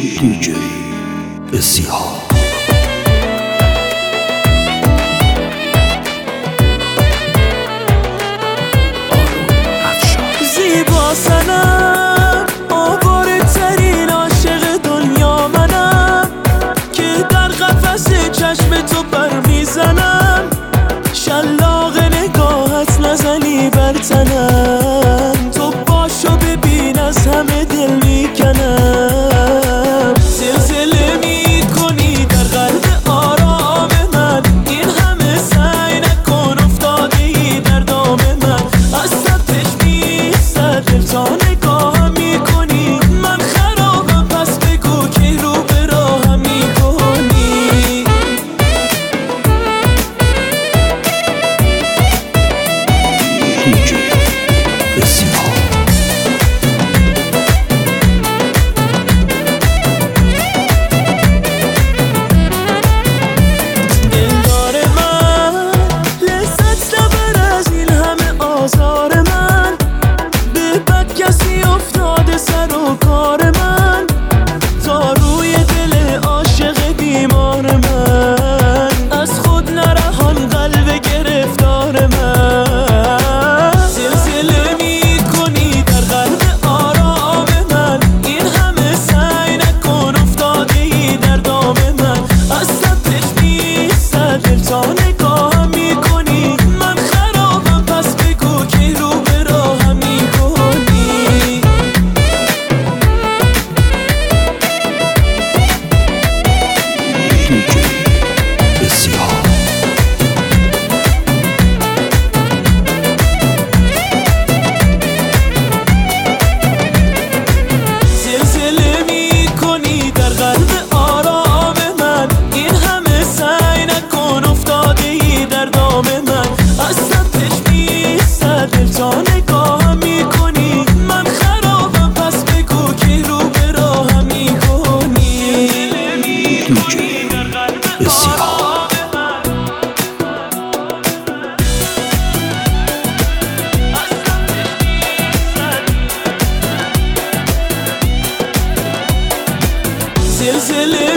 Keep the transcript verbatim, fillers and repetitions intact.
دیجی اسیحاق. زیبا سنم آواره ترین عاشق دنیا منم که در قفس چشم تو بر میزنم، شلاق نگاهت نزنی بر تنم، تو باشو ببین از همه دل میکنم. زلزله میکنی در قلب آرام من، این همه سعی نکن افتاده ای در دام من. از سطحش میستد دل تا نگاهم میکنی، من خرابم پس بگو که رو به راهم میکنی. دیجی اسیحاق. کسی افتاده سر و کار من، تا روی دل عاشق بیمار من، از خود نرهان قلب گرفتار من. زلزله میکنی در قلب آرام من، این همه سعی نکن افتاده ای در دام من. از سطحش میستد دل تا نگاهم میکنی، من خرابم پس بگو که رو به راهم میکنی. دیجی اسیحاق. زلزله میکنی در قلب آرام من، این همه سعی نکن افتاده ای در دام من. از سطحش میستد دل تا نگاهم میکنی، من خرابم پس بگو که رو به راهم میکنی. دیجی اسیحاق. زلزله